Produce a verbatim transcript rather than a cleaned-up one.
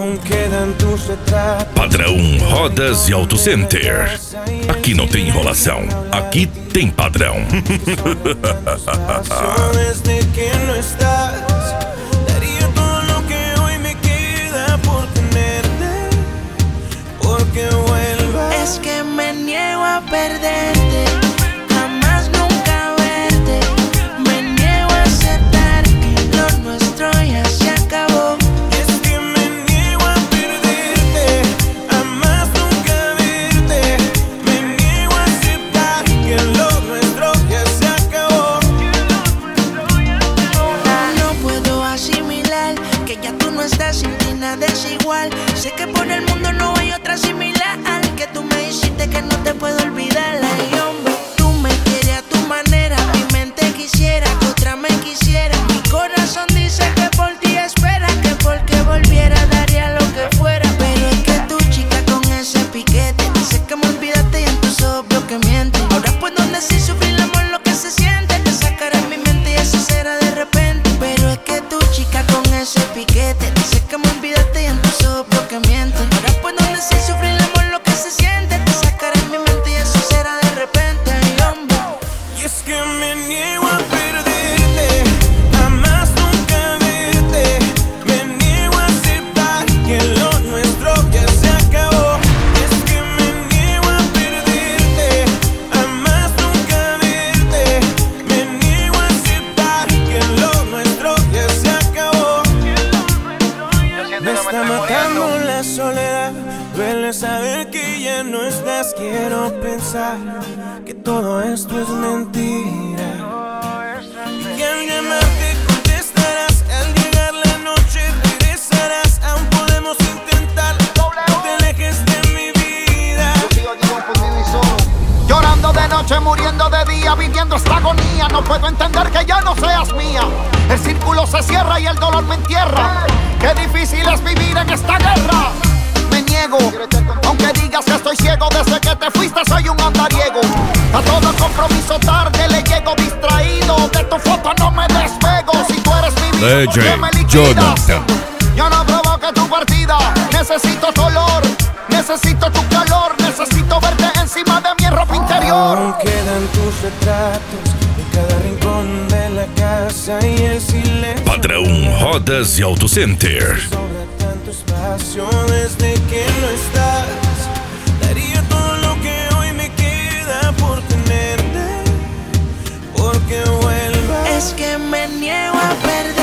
Aún quedan tus retratos. Padrão Rodas e Auto Center. Aqui não tem enrolação, aqui tem padrão. Desde que no estás, daría todo lo que hoy me queda por tenerte, porque vuelvas. Es que me niego a perderte, jamás nunca verte. Me niego a aceptar que lo nuestro ya se acabó. Es que me niego a perderte, jamás nunca verte. Me niego a aceptar que lo nuestro ya se acabó. No puedo asimilar que ya tú no estás, sin ti nada es igual. Sé que por el mundo no hay otra similar, que tú me dijiste que no te puedo olvidar. Ay, hombre, tú me quieres a tu manera, mi mente quisiera que otra me quisiera. Mi corazón dice que por ti espera, que porque volviera daría lo que fuera. Pero es que tu chica con ese piquete dice que me olvidaste y en tus ojos veo que miente. Ahora puedo decir sufrir el amor lo que se siente, te sacará en mi mente y eso será de repente. Pero es que tu chica con ese piquete dice que me olvidaste y en tus ojos veo que miente. Ahora puedo decir sufrir el amor lo que se siente, te sacará en mi mente y eso será de repente. Ay, hombre. Y es que me niego a perderte, jamás nunca verte. Me niego a aceptar que lo nuestro ya se acabó. Y es que me niego a perderte, jamás nunca verte. Me niego a aceptar que lo nuestro ya se acabó. Me está matando la soledad, duele saber que ya no estás. Quiero pensar que todo esto es mentira y que al llamarte contestarás. Al llegar la noche regresarás. Aún podemos intentar, no te alejes de mi vida. Llorando de noche, muriendo de día, viviendo esta agonía. No puedo entender que ya no seas mía. El círculo se cierra y el dolor me entierra. Qué difícil es vivir en esta guerra. Me niego, aunque digas que estoy ciego. Desde que te fuiste soy un andariego. A todo compromiso tarde le llego distraído. De tu foto no me despego. Si tú eres mi vida, D ¿por qué me J liquidas? Jonathan. Yo no provoqué tu partida. Necesito tu olor, necesito tu calor. Necesito verte encima de mi ropa interior. Aún quedan tus retratos en cada rincón de la casa y el silencio. Padrão Rodas e Auto Center. Sobra tanto espacio desde que no estás. Daría todo lo que hoy me queda por tenerte, porque vuelvas. Es que me niego a perder.